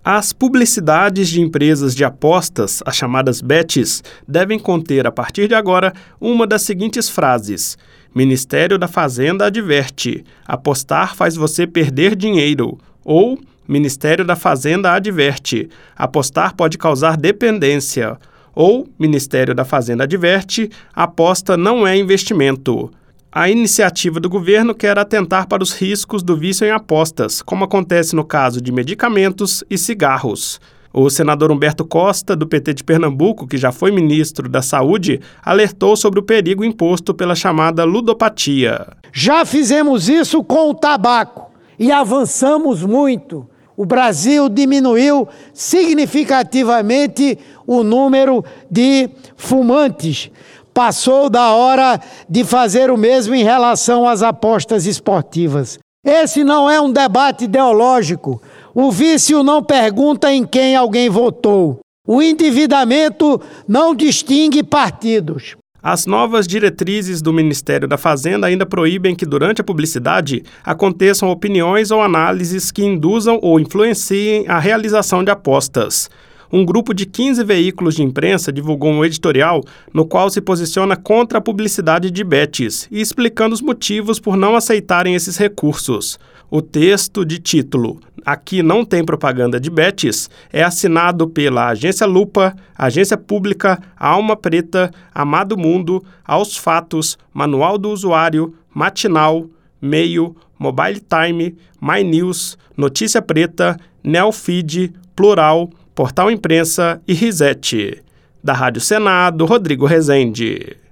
As publicidades de empresas de apostas, as chamadas bets, devem conter, a partir de agora, uma das seguintes frases: Ministério da Fazenda adverte, apostar faz você perder dinheiro. Ou, Ministério da Fazenda adverte, apostar pode causar dependência. Ou, Ministério da Fazenda adverte, aposta não é investimento. A iniciativa do governo quer atentar para os riscos do vício em apostas, como acontece no caso de medicamentos e cigarros. O senador Humberto Costa, do PT de Pernambuco, que já foi ministro da Saúde, alertou sobre o perigo imposto pela chamada ludopatia. Já fizemos isso com o tabaco e avançamos muito. O Brasil diminuiu significativamente o número de fumantes. Passou da hora de fazer o mesmo em relação às apostas esportivas. Esse não é um debate ideológico. O vício não pergunta em quem alguém votou. O endividamento não distingue partidos. As novas diretrizes do Ministério da Fazenda ainda proíbem que, durante a publicidade, aconteçam opiniões ou análises que induzam ou influenciem a realização de apostas. Um grupo de 15 veículos de imprensa divulgou um editorial no qual se posiciona contra a publicidade de bets e explicando os motivos por não aceitarem esses recursos. O texto de título "Aqui não tem propaganda de bets" é assinado pela Agência Lupa, Agência Pública, Alma Preta, Amado Mundo, Aos Fatos, Manual do Usuário, Matinal, Meio, Mobile Time, My News, Notícia Preta, Neofeed, Plural, Portal Imprensa e Reset. Da Rádio Senado, Rodrigo Rezende.